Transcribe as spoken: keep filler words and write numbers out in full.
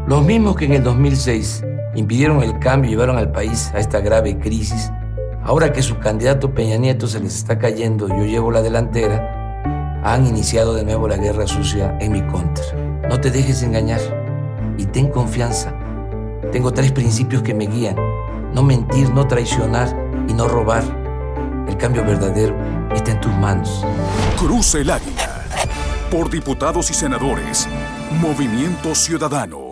Los mismos que en el dos mil seis impidieron el cambio y llevaron al país a esta grave crisis, ahora que su candidato Peña Nieto se les está cayendo y yo llevo la delantera, han iniciado de nuevo la guerra sucia en mi contra. No te dejes engañar y ten confianza. Tengo tres principios que me guían: no mentir, no traicionar y no robar. El cambio verdadero está en tus manos. Cruce el águila. Por diputados y senadores. Movimiento Ciudadano.